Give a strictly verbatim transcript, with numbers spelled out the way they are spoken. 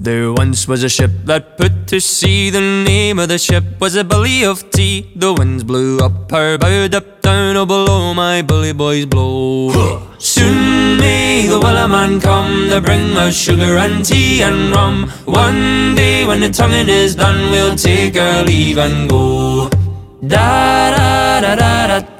There once was a ship that put to sea. The name of the ship was a Billy of Tea. The winds blew up her bow, up down, oh below my bully boys blow. Soon may the Wellerman come to bring us sugar and tea and rum. One day when the tonguing is done, we'll take our leave and go. Da da da da da.